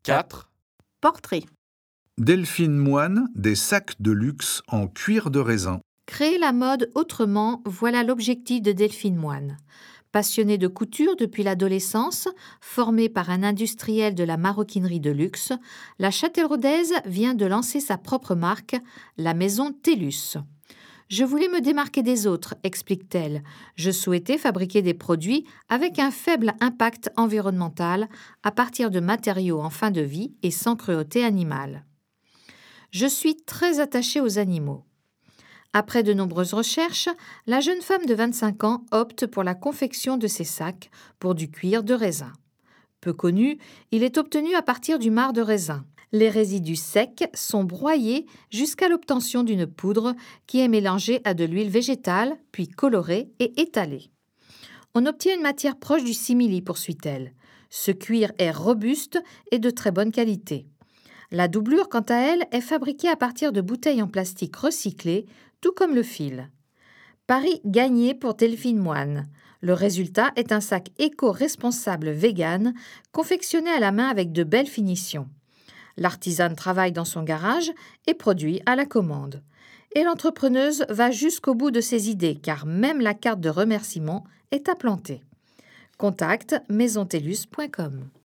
4. Portrait. Delphine Moine, des sacs de luxe en cuir de raisin. Créer la mode autrement, voilà l'objectif de Delphine Moine. Passionnée de couture depuis l'adolescence, formée par un industriel de la maroquinerie de luxe, la Châtelleraudaise vient de lancer sa propre marque, la maison Tellus. Je voulais me démarquer des autres, explique-t-elle. Je souhaitais fabriquer des produits avec un faible impact environnemental à partir de matériaux en fin de vie et sans cruauté animale. Je suis très attachée aux animaux. Après de nombreuses recherches, la jeune femme de 25 ans opte pour la confection de ses sacs pour du cuir de raisin. Peu connu, il est obtenu à partir du marc de raisin. Les résidus secs sont broyés jusqu'à l'obtention d'une poudre qui est mélangée à de l'huile végétale, puis colorée et étalée. On obtient une matière proche du simili, poursuit-elle. Ce cuir est robuste et de très bonne qualité. La doublure, quant à elle, est fabriquée à partir de bouteilles en plastique recyclées, tout comme le fil. Pari gagné pour Delphine Moine. Le résultat est un sac éco-responsable vegan, confectionné à la main avec de belles finitions. L'artisane travaille dans son garage et produit à la commande. Et l'entrepreneuse va jusqu'au bout de ses idées, car même la carte de remerciement est à planter. Contact maisontellus.com.